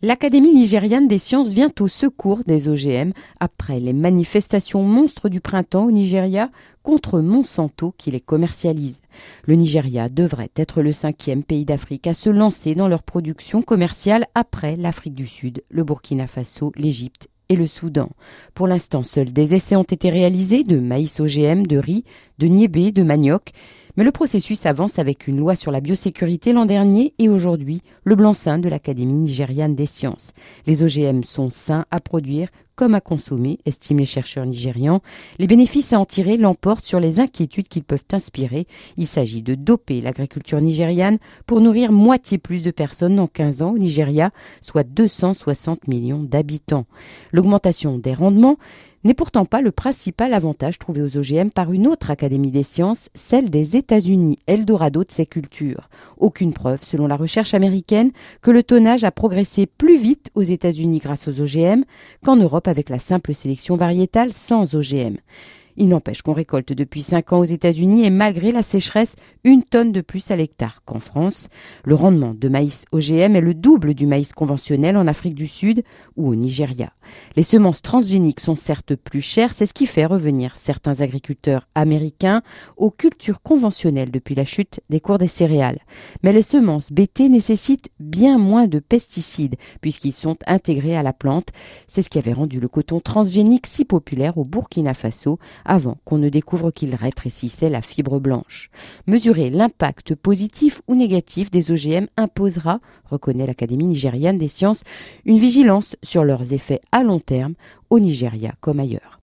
L'Académie nigériane des sciences vient au secours des OGM après les manifestations monstres du printemps au Nigeria contre Monsanto qui les commercialise. Le Nigeria devrait être le 5e pays d'Afrique à se lancer dans leur production commerciale après l'Afrique du Sud, le Burkina Faso, l'Égypte et le Soudan. Pour l'instant, seuls des essais ont été réalisés de maïs OGM, de riz, de niébé, de manioc. Mais le processus avance avec une loi sur la biosécurité l'an dernier et aujourd'hui le blanc-seing de l'Académie nigériane des sciences. Les OGM sont sains à produire comme à consommer, estiment les chercheurs nigérians. Les bénéfices à en tirer l'emportent sur les inquiétudes qu'ils peuvent inspirer. Il s'agit de doper l'agriculture nigériane pour nourrir moitié plus de personnes en 15 ans au Nigeria, soit 260 millions d'habitants. L'augmentation des rendements n'est pourtant pas le principal avantage trouvé aux OGM par une autre académie des sciences, celle des États-Unis, Eldorado de ces cultures. Aucune preuve, selon la recherche américaine, que le tonnage a progressé plus vite aux États-Unis grâce aux OGM qu'en Europe avec la simple sélection variétale sans OGM. Il n'empêche qu'on récolte depuis 5 ans aux États-Unis et malgré la sécheresse, 1 tonne de plus à l'hectare qu'en France. Le rendement de maïs OGM est le double du maïs conventionnel en Afrique du Sud ou au Nigeria. Les semences transgéniques sont certes plus chères, c'est ce qui fait revenir certains agriculteurs américains aux cultures conventionnelles depuis la chute des cours des céréales. Mais les semences BT nécessitent bien moins de pesticides puisqu'ils sont intégrés à la plante. C'est ce qui avait rendu le coton transgénique si populaire au Burkina Faso avant qu'on ne découvre qu'il rétrécissait la fibre blanche. Mesurer l'impact positif ou négatif des OGM imposera, reconnaît l'Académie nigériane des sciences, une vigilance sur leurs effets à long terme au Nigeria comme ailleurs.